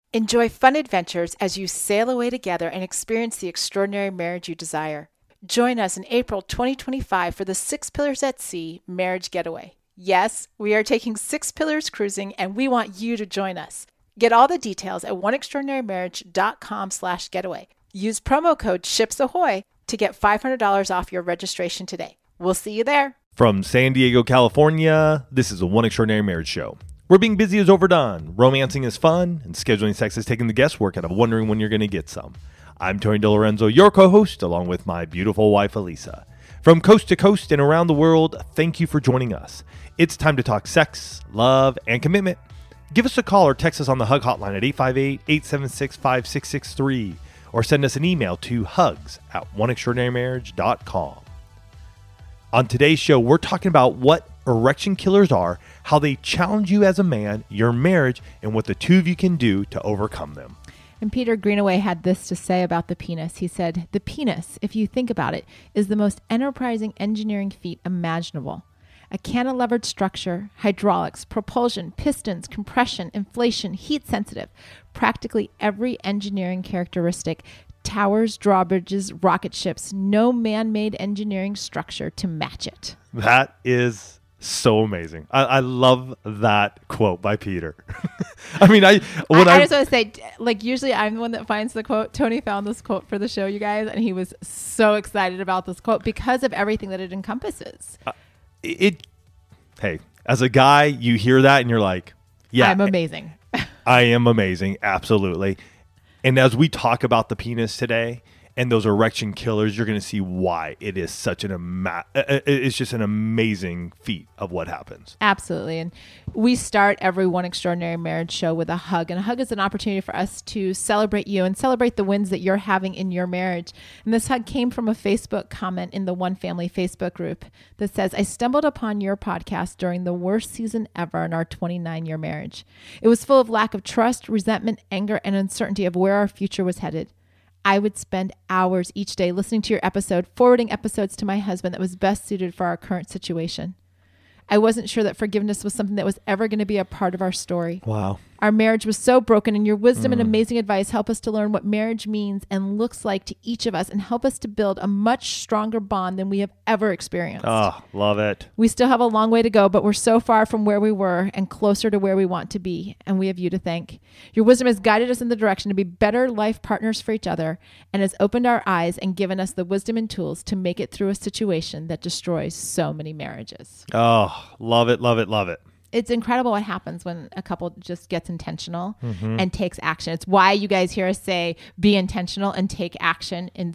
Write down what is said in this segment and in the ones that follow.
Enjoy fun adventures as you sail away together and experience the extraordinary marriage you desire. Join us in April 2025 for the Six Pillars at Sea Marriage Getaway. Yes, we are taking 6 Pillars cruising, and we want you to join us. Get all the details at oneextraordinarymarriage.com/getaway. Use promo code SHIPSAHOY to get $500 off your registration today. We'll see you there. From San Diego, California, this is a One Extraordinary Marriage show. Where being busy is overdone, romancing is fun, and scheduling sex is taking the guesswork out of wondering when you're going to get some. I'm Tony DeLorenzo, your co-host, along with my beautiful wife, Elisa. From coast to coast and around the world, thank you for joining us. It's time to talk sex, love, and commitment. Give us a call or text us on the HUG hotline at 858-876-5663, or send us an email to hugs@oneextraordinarymarriage.com. On today's show, we're talking about what erection killers are, how they challenge you as a man, your marriage, and what the two of you can do to overcome them. And Peter Greenaway had this to say about the penis. He said, "The penis, if you think about it, is the most enterprising engineering feat imaginable. A cantilevered structure, hydraulics, propulsion, pistons, compression, inflation, heat sensitive, practically every engineering characteristic, towers, drawbridges, rocket ships, no man-made engineering structure to match it." That is so amazing. I love that quote by Peter. I mean, I just want to say, like, usually I'm the one that finds the quote. Tony found this quote for the show, you guys, and he was so excited about this quote because of everything that it encompasses. Hey, as a guy, you hear that and you're like, yeah, I'm amazing. I am amazing. Absolutely. And as we talk about the penis today and those erection killers, you're going to see why it is such it's just an amazing feat of what happens. Absolutely. And we start every One Extraordinary Marriage show with a hug. And a hug is an opportunity for us to celebrate you and celebrate the wins that you're having in your marriage. And this hug came from a Facebook comment in the One Family Facebook group that says, "I stumbled upon your podcast during the worst season ever in our 29-year marriage. It was full of lack of trust, resentment, anger, and uncertainty of where our future was headed. I would spend hours each day listening to your episode, forwarding episodes to my husband that was best suited for our current situation. I wasn't sure that forgiveness was something that was ever going to be a part of our story. Wow. Our marriage was so broken, and your wisdom and amazing advice help us to learn what marriage means and looks like to each of us and help us to build a much stronger bond than we have ever experienced. Oh, love it. We still have a long way to go, but we're so far from where we were and closer to where we want to be, and we have you to thank. Your wisdom has guided us in the direction to be better life partners for each other and has opened our eyes and given us the wisdom and tools to make it through a situation that destroys so many marriages." Oh, love it, love it, love it. It's incredible what happens when a couple just gets intentional and takes action. It's why you guys hear us say, be intentional and take action in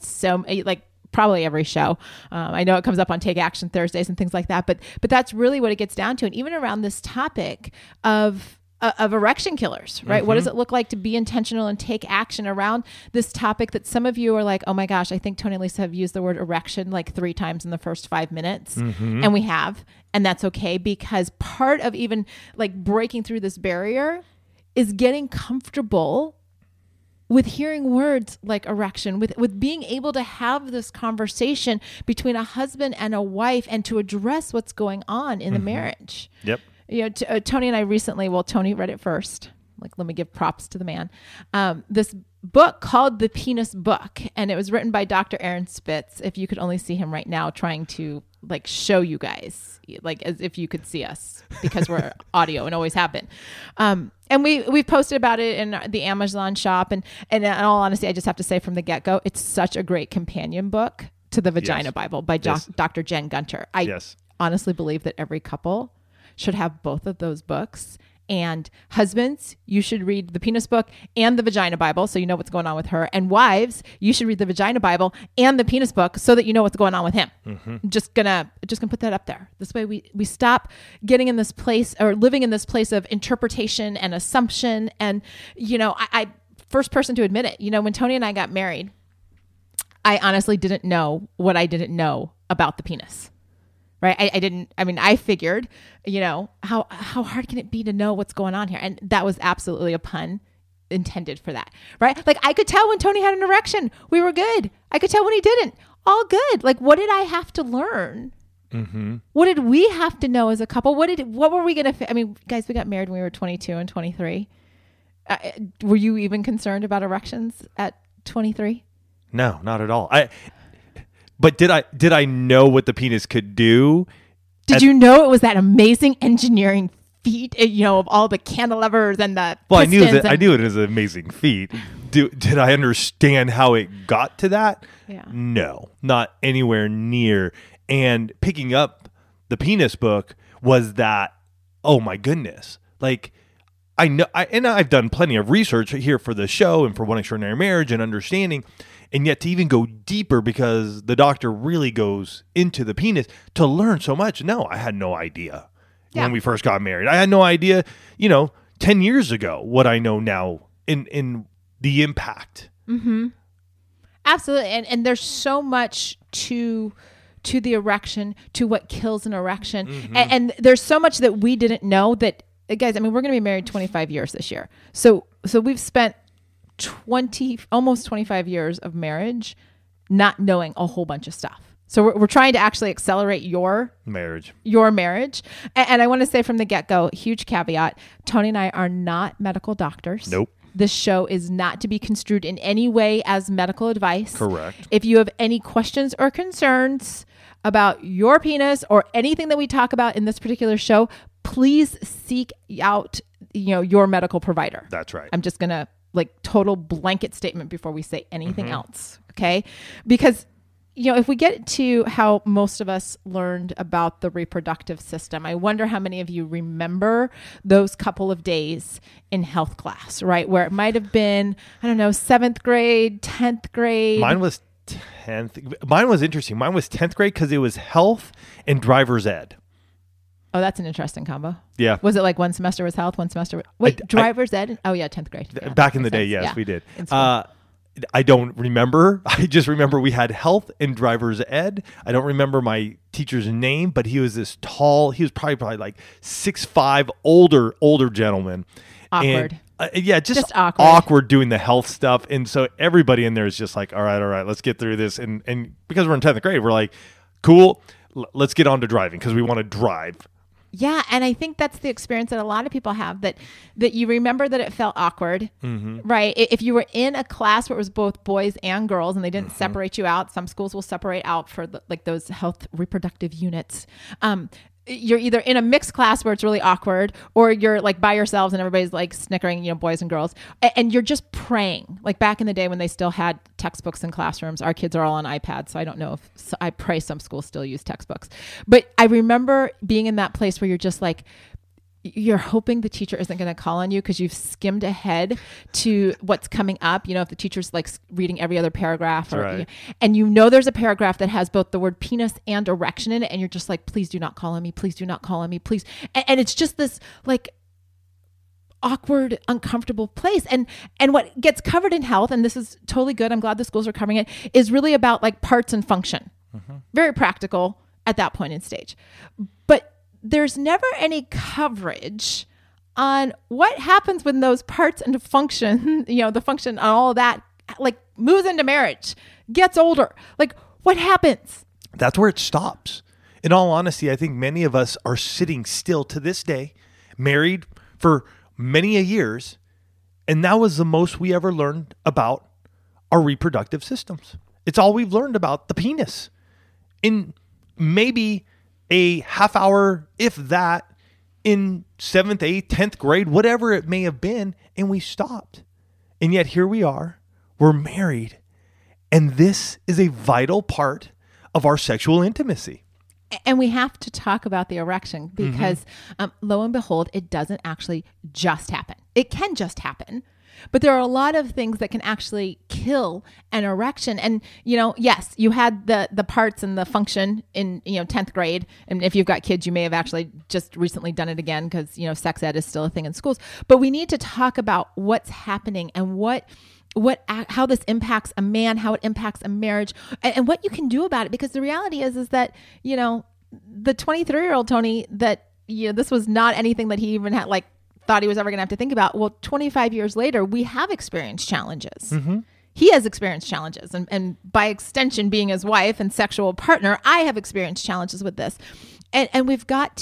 probably every show. I know it comes up on Take Action Thursdays and things like that, but that's really what it gets down to. And even around this topic of erection killers, right? What does it look like to be intentional and take action around this topic that some of you are like, oh my gosh, I think Tony and Lisa have used the word erection like 3 times in the first 5 minutes. And we have, and that's okay, because part of even like breaking through this barrier is getting comfortable with hearing words like erection, with being able to have this conversation between a husband and a wife and to address what's going on in the marriage. Yep. You know, Tony and I recently, Tony read it first. Like, let me give props to the man. This book called The Penis Book, and it was written by Dr. Aaron Spitz. If you could only see him right now trying to like show you guys, like as if you could see us, because we're audio and always have been. And we've posted about it in the Amazon shop. And in all honesty, I just have to say from the get-go, it's such a great companion book to the Vagina Bible by Dr. Jen Gunter. I honestly believe that every couple should have both of those books. And husbands, you should read the Penis Book and the Vagina Bible so you know what's going on with her. And wives, you should read the Vagina Bible and the Penis Book so that you know what's going on with him. Just gonna put that up there. This way we stop getting in this place or living in this place of interpretation and assumption. And, you know, I first person to admit it, you know, when Tony and I got married, I honestly didn't know what I didn't know about the penis. Right. I figured, you know, how hard can it be to know what's going on here? And that was absolutely a pun intended for that. Right. Like I could tell when Tony had an erection, we were good. I could tell when he didn't. All good. Like, what did I have to learn? What did we have to know as a couple? What were we going to, guys, we got married when we were 22 and 23. Were you even concerned about erections at 23? No, not at all. But did I know what the penis could do? Did you know it was that amazing engineering feat, of all the cantilevers and the Well, pistons I knew it was an amazing feat. Did I understand how it got to that? Yeah. No, not anywhere near. And picking up the penis book was that, oh my goodness. Like, I know, and I've done plenty of research here for the show and for One Extraordinary Marriage and understanding, and yet to even go deeper because the doctor really goes into the penis to learn so much. No, I had no idea when we first got married. I had no idea, 10 years ago what I know now in the impact. Mm-hmm. Absolutely. And there's so much to the erection, to what kills an erection. Mm-hmm. And there's so much that we didn't know that, guys, I mean, we're going to be married 25 years this year. So we've spent almost 25 years of marriage not knowing a whole bunch of stuff. So we're trying to actually accelerate your marriage. And I want to say from the get-go, huge caveat, Tony and I are not medical doctors. Nope. This show is not to be construed in any way as medical advice. Correct. If you have any questions or concerns about your penis or anything that we talk about in this particular show, please seek out, your medical provider. That's right. I'm just going to total blanket statement before we say anything else. Okay. Because, if we get to how most of us learned about the reproductive system, I wonder how many of you remember those couple of days in health class, right? Where it might have been, 7th grade, 10th grade. Mine was 10th. Mine was interesting. Mine was 10th grade because it was health and driver's ed. Oh, that's an interesting combo. Yeah. Was it like one semester was health, one semester? Driver's ed? Oh, yeah, 10th grade. Yeah, back in the day, yes, we did. I don't remember. I just remember we had health and driver's ed. I don't remember my teacher's name, but he was this tall. He was probably like 6'5", older gentleman. Awkward. And, just awkward doing the health stuff. And so everybody in there is just like, all right, let's get through this. And because we're in 10th grade, we're like, cool, let's get on to driving because we want to drive. Yeah, and I think that's the experience that a lot of people have, that you remember that it felt awkward, right? If you were in a class where it was both boys and girls and they didn't separate you out, some schools will separate out for those health reproductive units. You're either in a mixed class where it's really awkward, or you're by yourselves and everybody's snickering, boys and girls, and you're just praying. Like back in the day when they still had textbooks in classrooms, our kids are all on iPads, so I don't know I pray some schools still use textbooks. But I remember being in that place where you're just you're hoping the teacher isn't going to call on you because you've skimmed ahead to what's coming up. If the teacher's reading every other paragraph, and there's a paragraph that has both the word penis and erection in it, and you're just please do not call on me, please do not call on me, please. And it's just this awkward, uncomfortable place. And what gets covered in health, and this is totally good, I'm glad the schools are covering it, is really about parts and function. Very practical at that point in stage. But there's never any coverage on what happens when those parts and function, the function and all of that, moves into marriage, gets older. What happens? That's where it stops. In all honesty, I think many of us are sitting still to this day, married for many a years, and that was the most we ever learned about our reproductive systems. It's all we've learned about the penis. In maybe a half hour, if that, in 7th, 8th, 10th grade, whatever it may have been, and we stopped. And yet here we are, we're married, and this is a vital part of our sexual intimacy. And we have to talk about the erection because lo and behold, it doesn't actually just happen. It can just happen. But there are a lot of things that can actually kill an erection. And, yes, you had the parts and the function in, 10th grade. And if you've got kids, you may have actually just recently done it again because, sex ed is still a thing in schools. But we need to talk about what's happening and how this impacts a man, how it impacts a marriage, and what you can do about it. Because the reality is that, the 23-year-old Tony, that, this was not anything that he even had thought he was ever going to have to think about. Well, 25 years later, we have experienced challenges. He has experienced challenges. And by extension, being his wife and sexual partner, I have experienced challenges with this. And we've got to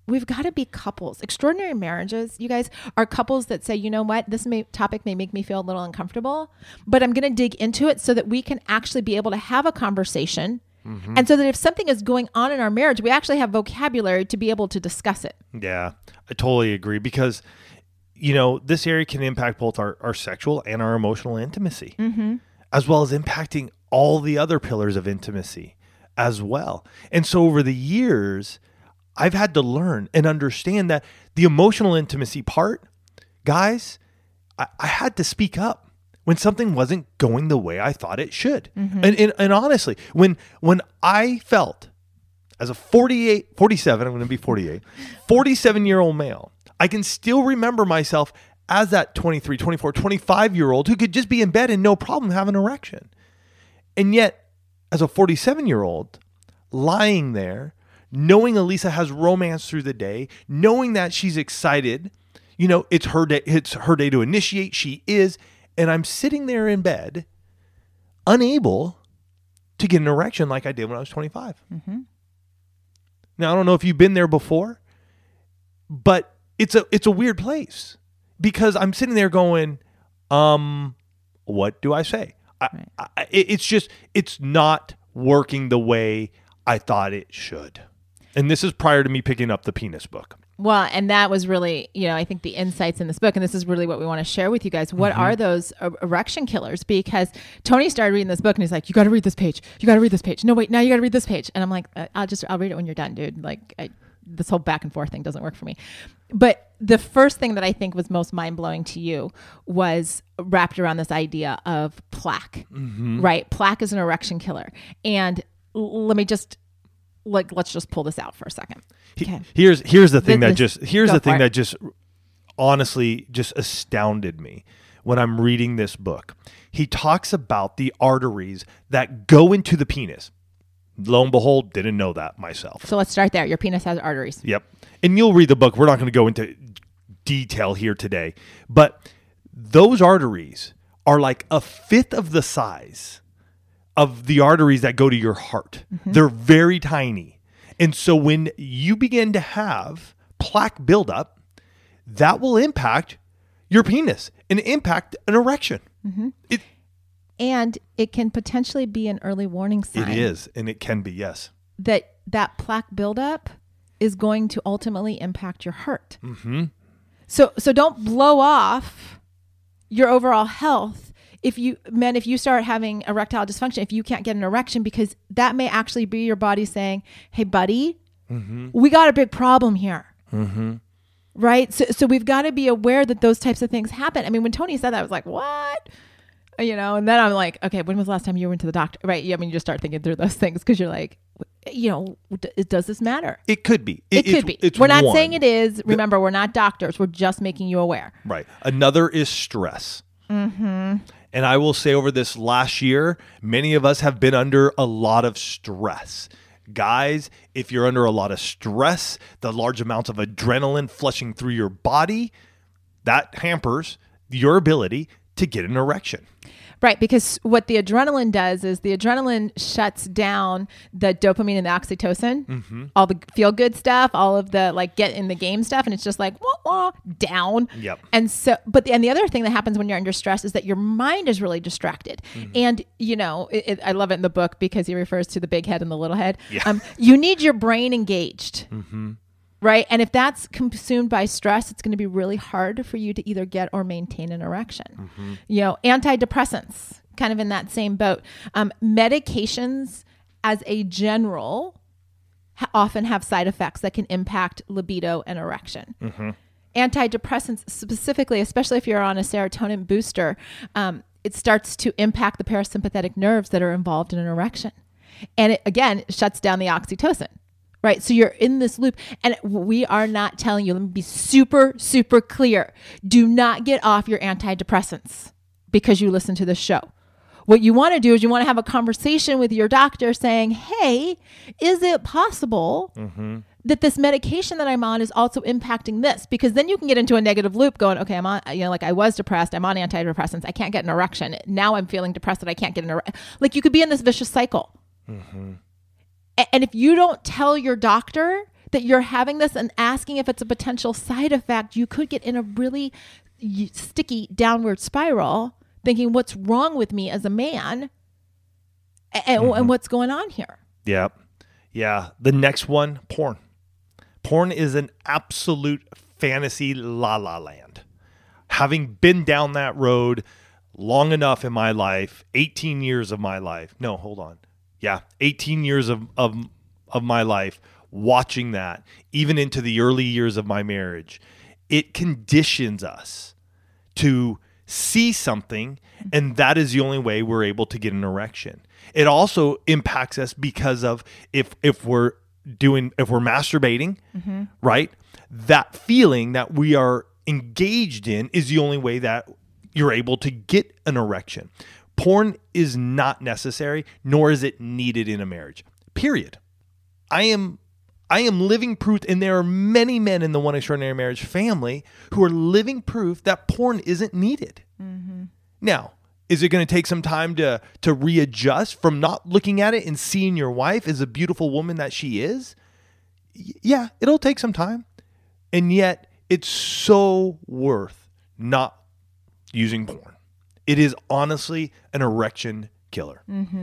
we've got to be couples. Extraordinary marriages, you guys, are couples that say, you know what, this topic may make me feel a little uncomfortable, but I'm going to dig into it so that we can actually be able to have a conversation. And so that if something is going on in our marriage, we actually have vocabulary to be able to discuss it. Yeah, I totally agree because, this area can impact both our sexual and our emotional intimacy, as well as impacting all the other pillars of intimacy as well. And so over the years, I've had to learn and understand that the emotional intimacy part, guys, I had to speak up when something wasn't going the way I thought it should. And honestly, when I felt as a 47, I'm going to be 48, 47-year-old male, I can still remember myself as that 23, 24, 25-year-old who could just be in bed and no problem have an erection. And yet, as a 47-year-old, lying there, knowing Elisa has romance through the day, knowing that she's excited, it's her day to initiate, she is, and I'm sitting there in bed, unable to get an erection like I did when I was 25. Now, I don't know if you've been there before, but it's a weird place because I'm sitting there going, what do I say? It's not working the way I thought it should. And this is prior to me picking up the penis book. Well, and that was really, I think the insights in this book, and this is really what we want to share with you guys. What are those erection killers? Because Tony started reading this book and he's like, you got to read this page. You got to read this page. No, wait, now you got to read this page. And I'm like, I'll read it when you're done, dude. Like this whole back and forth thing doesn't work for me. But the first thing that I think was most mind blowing to you was wrapped around this idea of plaque, right? Plaque is an erection killer. And let me just, let's just pull this out for a second. Okay. Here's the thing that just honestly just astounded me when I'm reading this book. He talks about the arteries that go into the penis. Lo and behold, didn't know that myself. So let's start there. Your penis has arteries. Yep. And you'll read the book. We're not going to go into detail here today, but those arteries are like a fifth of the size of the arteries that go to your heart. They're very tiny. And so when you begin to have plaque buildup, that will impact your penis and impact an erection. And it can potentially be an early warning sign. It is, and it can be, yes. That plaque buildup is going to ultimately impact your heart. So don't blow off your overall health if you start having erectile dysfunction, if you can't get an erection, because that may actually be your body saying, hey, buddy, we got a big problem here. Right? So we've got to be aware that those types of things happen. I mean, when Tony said that, I was like, what? And then I'm like, okay, when was the last time you went to the doctor? Right? I mean, you just start thinking through those things because you're like, does this matter? It could be. It could be. We're not saying it is. Remember, we're not doctors. We're just making you aware. Right. Another is stress. And I will say over this last year, many of us have been under a lot of stress. Guys, if you're under a lot of stress, the large amounts of adrenaline flushing through your body, that hampers your ability to get an erection. Right, because what the adrenaline does is the adrenaline shuts down the dopamine and the oxytocin, all the feel-good stuff, all of the get in the game stuff, and it's just like wah, wah, down. Yep. And so, and the other thing that happens when you're under stress is that your mind is really distracted. And I love it in the book because he refers to the big head and the little head. Yeah. You need your brain engaged. Right. And if that's consumed by stress, it's going to be really hard for you to either get or maintain an erection. Antidepressants, kind of in that same boat. Medications as a general often have side effects that can impact libido and erection. Antidepressants specifically, especially if you're on a serotonin booster, it starts to impact the parasympathetic nerves that are involved in an erection. And it, again, shuts down the oxytocin. Right. So you're in this loop, and we are not telling you, let me be super, super clear. Do not get off your antidepressants because you listen to this show. What you want to do is you want to have a conversation with your doctor saying, hey, is it possible that this medication that I'm on is also impacting this? Because then you can get into a negative loop going, okay, I'm on, I was depressed. I'm on antidepressants. I can't get an erection. Now I'm feeling depressed that I can't get an erection. You could be in this vicious cycle. And if you don't tell your doctor that you're having this and asking if it's a potential side effect, you could get in a really sticky downward spiral thinking, what's wrong with me as a man and what's going on here? Yeah. Yeah. The next one, porn. Porn is an absolute fantasy la la land. Having been down that road long enough in my life, 18 years of my life. No, hold on. Yeah, 18 years of my life watching that, even into the early years of my marriage. It conditions us to see something, and that is the only way we're able to get an erection. It also impacts us because of if we're masturbating, right? That feeling that we are engaged in is the only way that you're able to get an erection. Porn is not necessary, nor is it needed in a marriage. Period. I am living proof, and there are many men in the One Extraordinary Marriage family who are living proof that porn isn't needed. Now, is it going to take some time to readjust from not looking at it and seeing your wife as a beautiful woman that she is? Yeah, it'll take some time. And yet, it's so worth not using porn. It is honestly an erection killer.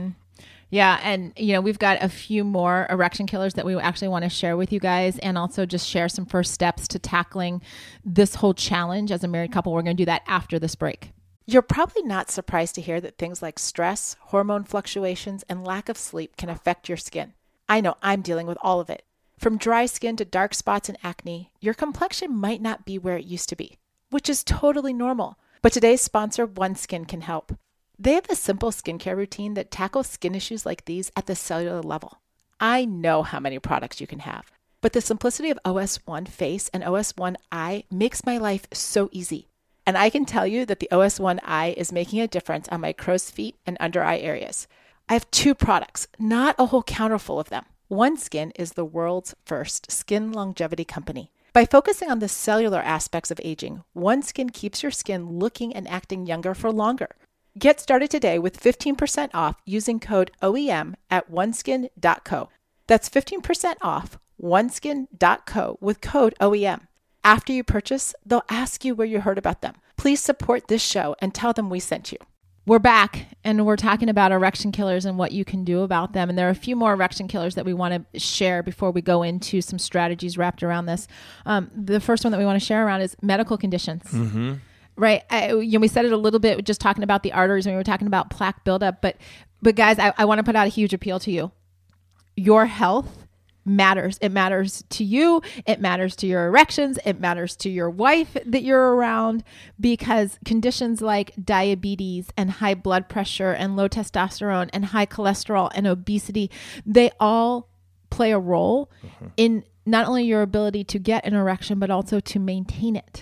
Yeah. And, we've got a few more erection killers that we actually want to share with you guys, and also just share some first steps to tackling this whole challenge as a married couple. We're going to do that after this break. You're probably not surprised to hear that things like stress, hormone fluctuations, and lack of sleep can affect your skin. I know I'm dealing with all of it. From dry skin to dark spots and acne, your complexion might not be where it used to be, which is totally normal. But today's sponsor, OneSkin, can help. They have a simple skincare routine that tackles skin issues like these at the cellular level. I know how many products you can have, but the simplicity of OS1 Face and OS1 Eye makes my life so easy. And I can tell you that the OS1 Eye is making a difference on my crow's feet and under eye areas. I have 2 products, not a whole counter full of them. OneSkin is the world's first skin longevity company. By focusing on the cellular aspects of aging, OneSkin keeps your skin looking and acting younger for longer. Get started today with 15% off using code OEM at oneskin.co. That's 15% off oneskin.co with code OEM. After you purchase, they'll ask you where you heard about them. Please support this show and tell them we sent you. We're back, and we're talking about erection killers and what you can do about them. And there are a few more erection killers that we want to share before we go into some strategies wrapped around this. The first one that we want to share around is medical conditions. Right. We said it a little bit just talking about the arteries when we were talking about plaque buildup. But guys, I want to put out a huge appeal to you. Your health matters. It matters to you. It matters to your erections. It matters to your wife that you're around, because conditions like diabetes and high blood pressure and low testosterone and high cholesterol and obesity, they all play a role in not only your ability to get an erection, but also to maintain it.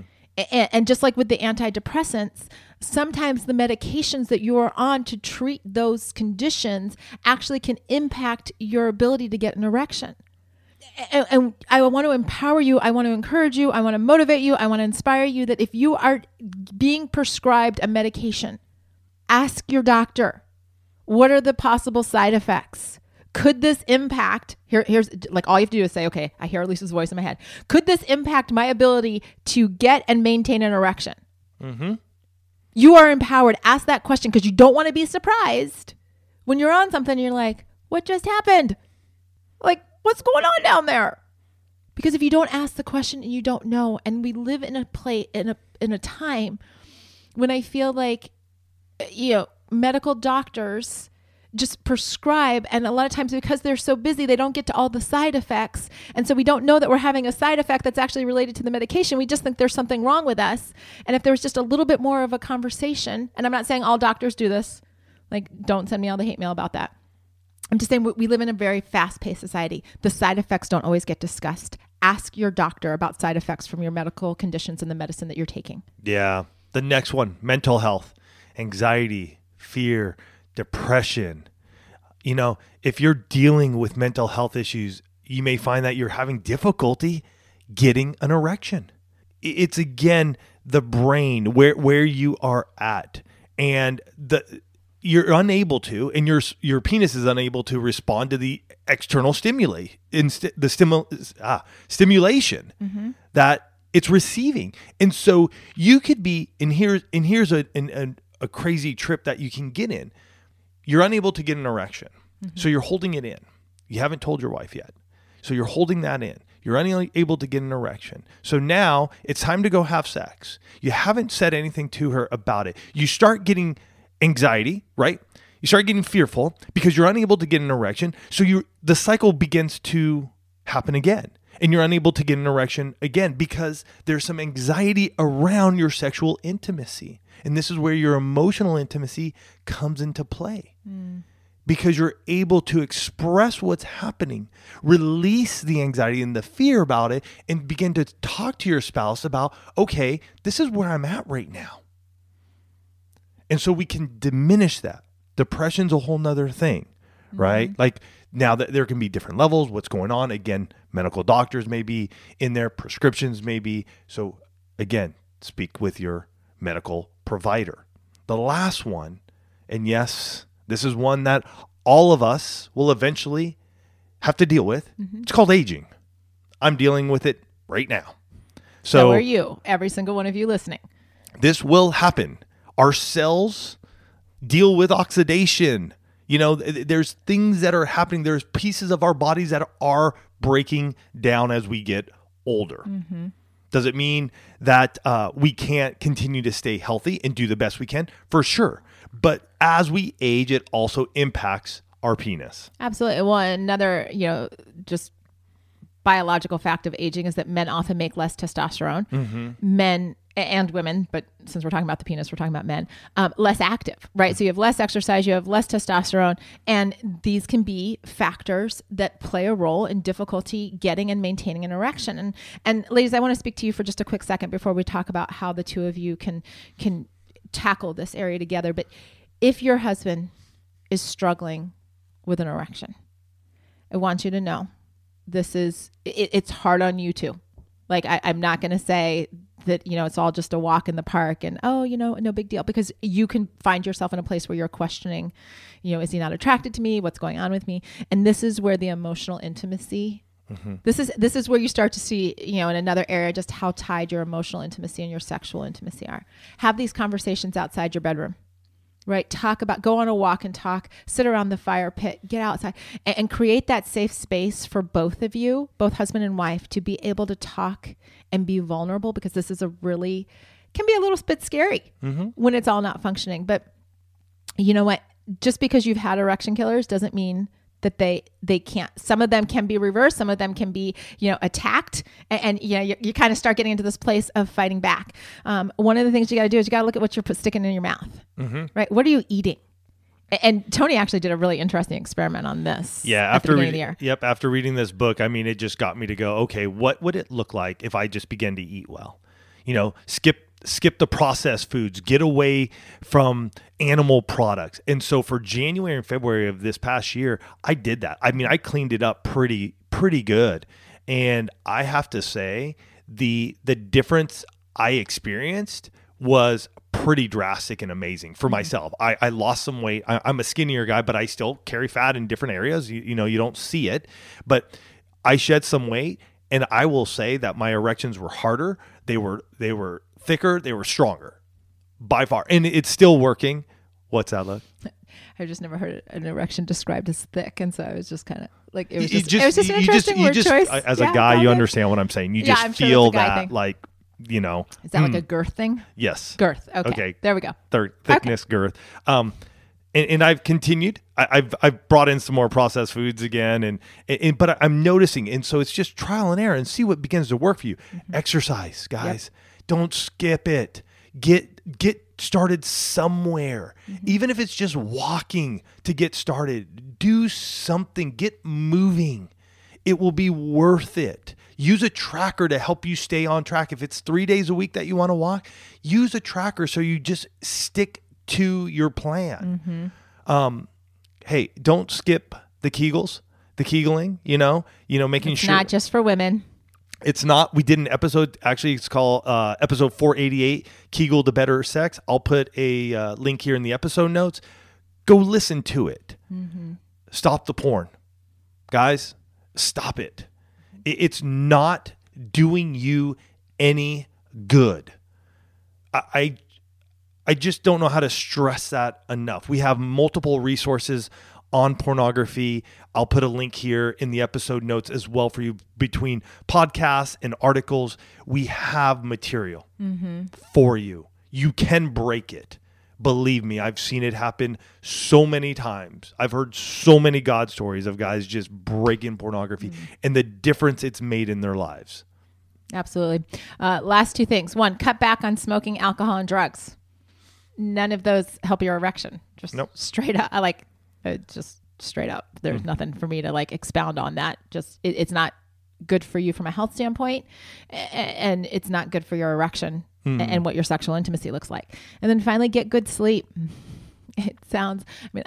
And just like with the antidepressants, sometimes the medications that you are on to treat those conditions actually can impact your ability to get an erection. And I want to empower you. I want to encourage you. I want to motivate you. I want to inspire you that if you are being prescribed a medication, ask your doctor, what are the possible side effects? Could this impact, here's like all you have to do is say, okay, I hear Lisa's voice in my head. Could this impact my ability to get and maintain an erection? You are empowered. Ask that question, because you don't want to be surprised when you're on something and you're like, what just happened? Like, what's going on down there? Because if you don't ask the question, you don't know. And we live in a time when I feel like, medical doctors just prescribe, and a lot of times because they're so busy, they don't get to all the side effects. And so we don't know that we're having a side effect that's actually related to the medication. We just think there's something wrong with us. And if there was just a little bit more of a conversation, and I'm not saying all doctors do this, like don't send me all the hate mail about that. I'm just saying we live in a very fast-paced society. The side effects don't always get discussed. Ask your doctor about side effects from your medical conditions and the medicine that you're taking. Yeah. The next one, mental health, anxiety, fear, depression. If you're dealing with mental health issues, you may find that you're having difficulty getting an erection. It's again the brain, where you are at, and you're unable to, and your penis is unable to respond to the external stimulation that it's receiving. And so you could be, and here's a crazy trip that you can get in. You're unable to get an erection. So you're holding it in. You haven't told your wife yet. So you're holding that in. You're unable to get an erection. So now it's time to go have sex. You haven't said anything to her about it. You start getting anxiety, right? You start getting fearful because you're unable to get an erection. So the cycle begins to happen again. And you're unable to get an erection again because there's some anxiety around your sexual intimacy. And this is where your emotional intimacy comes into play. Because you're able to express what's happening, release the anxiety and the fear about it, and begin to talk to your spouse about, okay, this is where I'm at right now. And so we can diminish that. Depression's a whole nother thing, right? Like now that there can be different levels, what's going on. Again, medical doctors may be in there, prescriptions may be. So again, speak with your medical provider. The last one, and yes, this is one that all of us will eventually have to deal with. It's called aging. I'm dealing with it right now. So are you, every single one of you listening. This will happen. Our cells deal with oxidation. There's things that are happening. There's pieces of our bodies that are breaking down as we get older. Does it mean that we can't continue to stay healthy and do the best we can? For sure. But as we age, it also impacts our penis. Absolutely. Well, another, just biological fact of aging is that men often make less testosterone. Men and women, but since we're talking about the penis, we're talking about men, less active, right? So you have less exercise, you have less testosterone, and these can be factors that play a role in difficulty getting and maintaining an erection. And ladies, I want to speak to you for just a quick second before we talk about how the two of you can tackle this area together. But if your husband is struggling with an erection, I want you to know it's hard on you too. Like I'm not going to say that, it's all just a walk in the park and, no big deal, because you can find yourself in a place where you're questioning, is he not attracted to me? What's going on with me? And this is where the emotional intimacy, this is where you start to see, in another area, just how tied your emotional intimacy and your sexual intimacy are. Have these conversations outside your bedroom. Right? Go on a walk and talk, sit around the fire pit, get outside and create that safe space for both of you, both husband and wife, to be able to talk and be vulnerable, because this is can be a little bit scary when it's all not functioning. But you know what? Just because you've had erection killers doesn't mean that they can't. Some of them can be reversed. Some of them can be, attacked. And you kind of start getting into this place of fighting back. One of the things you got to do is you got to look at what you're sticking in your mouth, right? What are you eating? And Tony actually did a really interesting experiment on this. Yeah. After reading this book, it just got me to go, okay, what would it look like if I just began to eat well? Skip the processed foods, get away from animal products. And so for January and February of this past year, I did that. I cleaned it up pretty good. And I have to say the difference I experienced was pretty drastic and amazing for myself. I lost some weight. I'm a skinnier guy, but I still carry fat in different areas. You don't see it, but I shed some weight, and I will say that my erections were harder. They were thicker, they were stronger by far, and it's still working. What's that look? I've just never heard an erection described as thick, and so I was just kind of like, it was just an interesting word choice. As a guy, you understand what I'm saying. You just feel that thing. Like, is that like a girth thing? Yes. Girth. Okay. There we go. Thickness, girth. And I've continued. I've brought in some more processed foods again, but I'm noticing, and so it's just trial and error, and see what begins to work for you. Exercise, guys. Yep. Don't skip it. Get started somewhere, even if it's just walking to get started. Do something. Get moving. It will be worth it. Use a tracker to help you stay on track. If it's 3 days a week that you want to walk, use a tracker so you just stick to your plan. Hey, don't skip the Kegels, the Kegeling, making sure. It's not just for women. It's not. We did an episode. Actually, it's called episode 488, Kegel to Better Sex. I'll put a link here in the episode notes. go listen to it. Stop the porn. Guys, stop it. It's not doing you any good. I just don't know how to stress that enough. We have multiple resources on pornography. I'll put a link here in the episode notes as well for you. Between podcasts and articles, we have material for you. You can break it. Believe me, I've seen it happen so many times. I've heard so many God stories of guys just breaking pornography and the difference it's made in their lives. Absolutely. Last two things. One, cut back on smoking, alcohol, and drugs. None of those help your erection. Just straight up. Just straight up. There's nothing for me to expound on that. Just it's not good for you from a health standpoint, and it's not good for your erection and what your sexual intimacy looks like. And then finally, get good sleep. It sounds,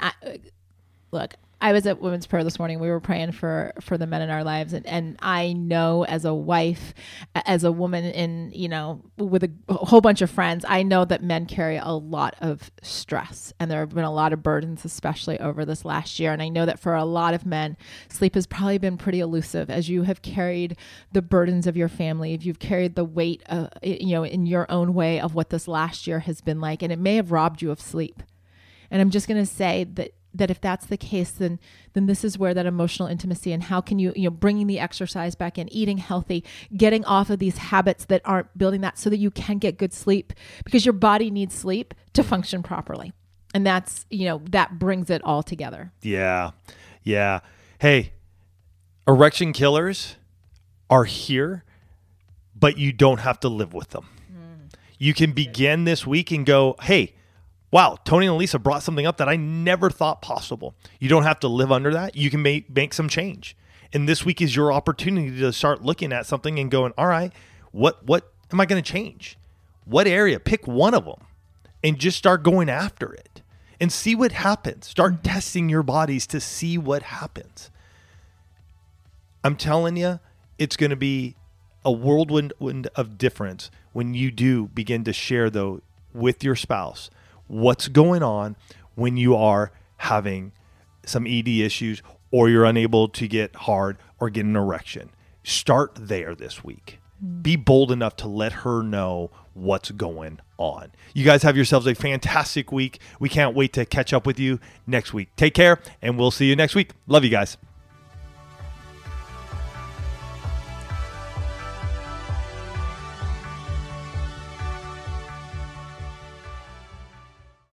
look, I was at Women's Prayer this morning. We were praying for the men in our lives. And I know as a wife, as a woman with a whole bunch of friends, I know that men carry a lot of stress, and there have been a lot of burdens, especially over this last year. And I know that for a lot of men, sleep has probably been pretty elusive as you have carried the burdens of your family. If you've carried the weight in your own way of what this last year has been like, and it may have robbed you of sleep. And I'm just going to say that if that's the case, then this is where that emotional intimacy and how can you bringing the exercise back in, eating healthy, getting off of these habits that aren't building that so that you can get good sleep, because your body needs sleep to function properly. And that's, that brings it all together. Yeah. Yeah. Hey, erection killers are here, but you don't have to live with them. You can begin this week and go, hey, wow, Tony and Lisa brought something up that I never thought possible. You don't have to live under that. You can make some change. And this week is your opportunity to start looking at something and going, all right, what am I going to change? What area? Pick one of them and just start going after it and see what happens. Start testing your bodies to see what happens. I'm telling you, it's going to be a whirlwind of difference when you do begin to share, though, with your spouse what's going on when you are having some ED issues or you're unable to get hard or get an erection. Start there this week. Be bold enough to let her know what's going on. You guys have yourselves a fantastic week. We can't wait to catch up with you next week. Take care, and we'll see you next week. Love you guys.